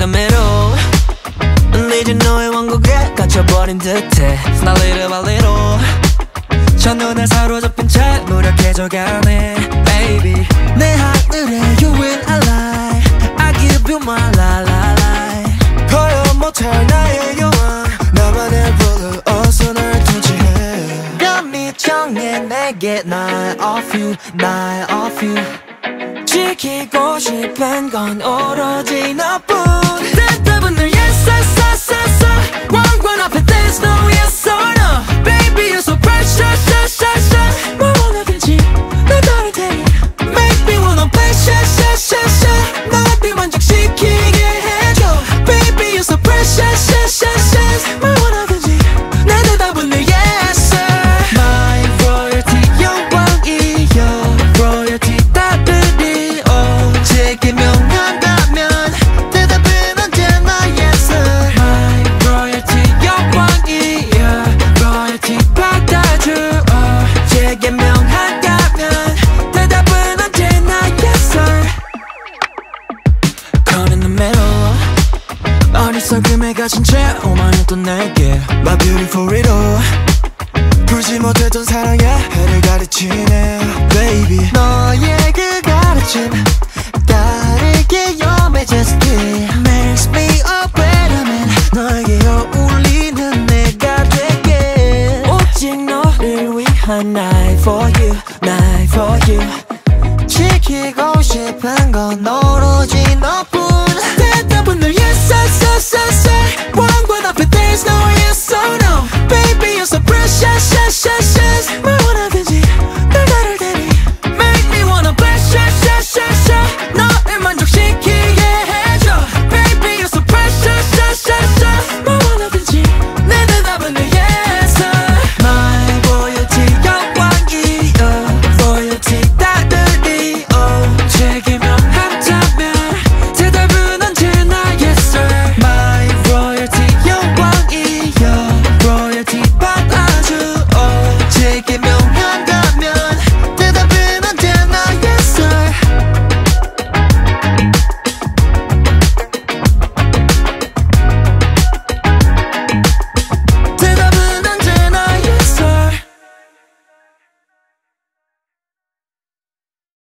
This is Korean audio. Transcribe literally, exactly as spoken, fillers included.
middle 늦은 너의 왕국에 갇혀버린 듯해 Not little by little 첫눈에 사로잡힌 채 무력해져가네 Baby 내 하늘에 you will ally I give you my la la la 표현 못할 나의 영화 나만의 룰을 어서 날 통치해 감히 정해 내게 night of you night of you 지키고 싶은 건 오로지 너뿐 대답은 늘 yes yes yes yes 왕관 앞에 there's no yes or no Baby you're so precious yes yes yes 뭘 원하든지 날 따를 테니 Make me wanna play yes yes yes yes 너 어디 만족시키게 해줘 Baby you're so precious yes yes yes 뭘 원하든지 내 대답은 늘 yes sir My royalty 영광이여 royalty 따뜻히 제게 명한다면 대답은 언제나 yes sir My royalty 영광이여 royalty 받아줘 제게 명한다면 대답은 언제나 yes sir Caught in the middle 어리석음에 갇힌 채 오만했던 내게 My beautiful riddle 풀지 못했던 사랑의 해를 가르치네 Baby 너의 그 가르침 다르게 you're majesty Makes me a better man 너에게 어울리는 내가 될게 오직 너를 위한 나